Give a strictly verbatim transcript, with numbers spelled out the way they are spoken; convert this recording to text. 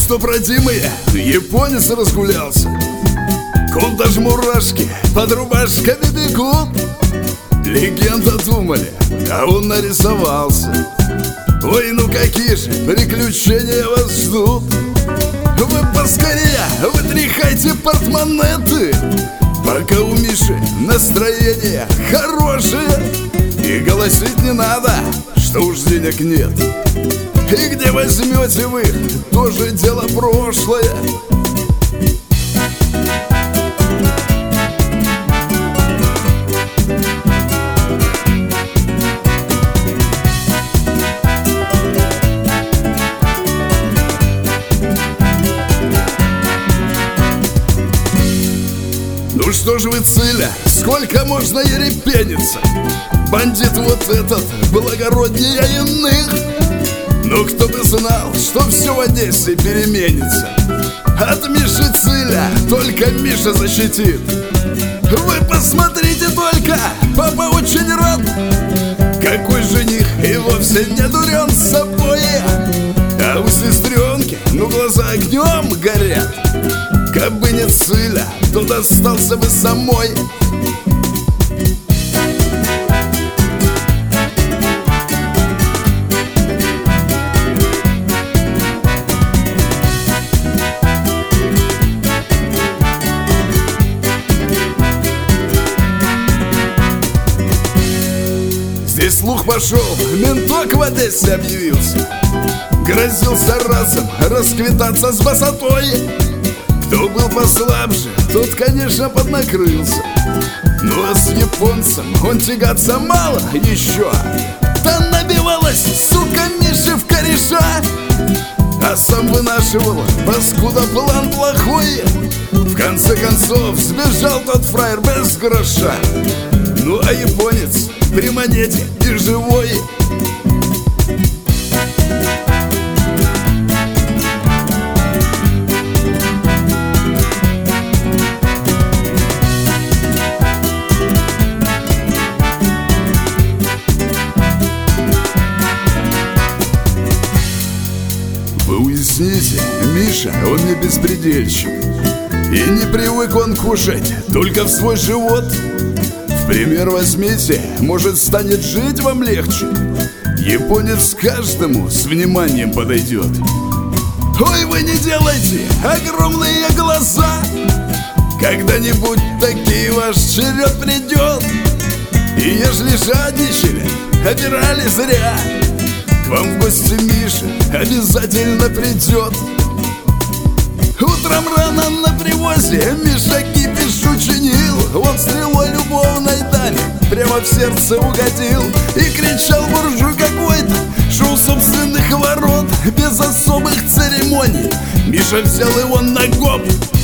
что про Диму я, японец разгулялся. Ком даже мурашки под рубашками бегут. Легенда думали, а он нарисовался. Ой, ну какие же приключения вас ждут. Вы поскорее вытряхайте портмонеты, пока у Миши настроение хорошее. И голосить не надо, что уж денег нет. И где возьмете вы их, тоже дело прошлое. Ну что ж вы, Циля, сколько можно ерепениться? Бандит вот этот благороднее иных. Но кто бы знал, что все в Одессе переменится. От Миши Циля только Миша защитит. Вы посмотрите только, папа очень рад. Какой жених и вовсе не дурен с собой. А у сестренки, ну глаза огнем горят. Кабы не Циля, то достался бы самой. Здесь слух пошел, менток в Одессе объявился. Грозился разом расквитаться с босотой. Кто был послабже, тот, конечно, поднакрылся. Ну а с японцем он тягаться мало еще. Да набивалась, сука, Миша в кореша. А сам вынашивал, паскуда, план плохой. В конце концов сбежал тот фраер без гроша. Ну а японец при монете и живой. Вы уясните, Миша, он не беспредельщик. И не привык он кушать только в свой живот. В пример возьмите, может, станет жить вам легче. Японец каждому с вниманием подойдет. Ой, вы не делайте огромные глаза. Когда-нибудь таки ваш черед придет. И ежели жадничали, обирали зря, к вам в гости Миша обязательно придет. Утром рано на привозе Миша кипиш учинил. Он стрелой любовной дали прямо в сердце угодил. И кричал буржуй какой-то, шел собственных ворот без особых церемоний. Миша взял его на гоп